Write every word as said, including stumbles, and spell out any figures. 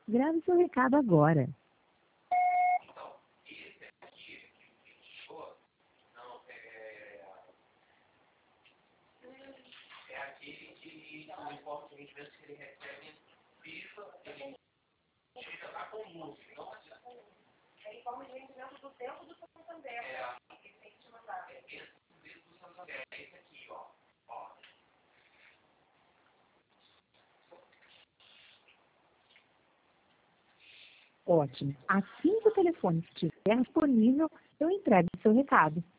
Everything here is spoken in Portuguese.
Grave seu recado agora. Ótimo. Assim que o telefone estiver disponível, eu entrego o seu recado.